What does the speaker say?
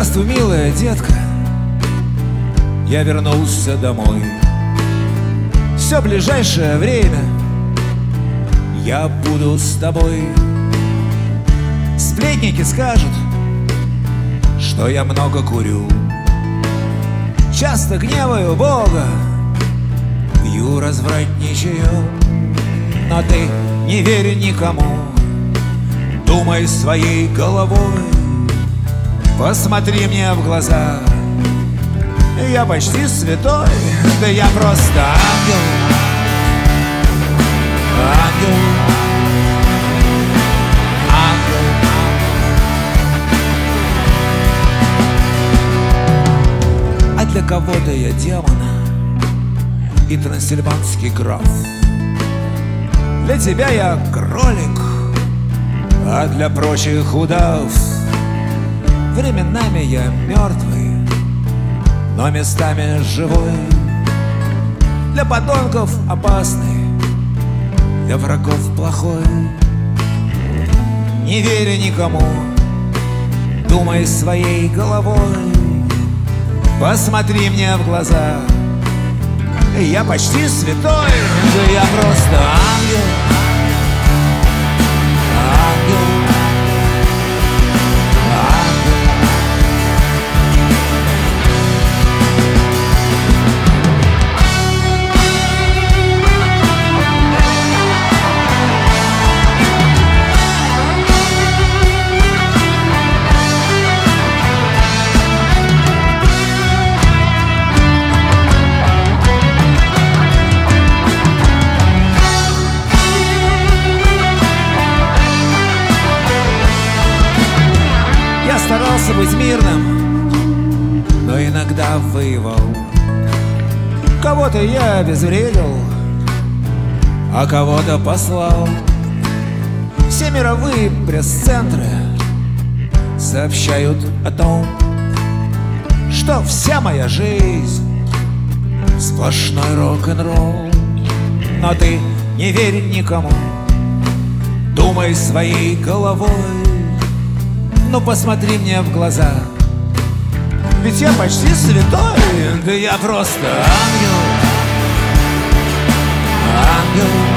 Здравствуй, милая детка, я вернулся домой. Все ближайшее время я буду с тобой. Сплетники скажут, что я много курю, часто гневаю Бога, пью развратничаю. Но ты не верь никому, думай своей головой. Посмотри мне в глаза, я почти святой, да я просто ангел. Ангел, ангел. А для кого-то я демон и трансильванский граф. Для тебя я кролик, а для прочих удав. Временами я мертвый, но местами живой. Для подонков опасный, для врагов плохой. Не верь никому, думай своей головой. Посмотри мне в глаза, я почти святой, да я просто ангел. Ангел. Старался быть мирным, но иногда воевал. Кого-то я обезвредил, а кого-то послал. Все мировые пресс-центры сообщают о том, что вся моя жизнь сплошной рок-н-ролл. Но ты не верь никому, думай своей головой. Ну посмотри мне в глаза, ведь я почти святой, да я просто ангел. Ангел.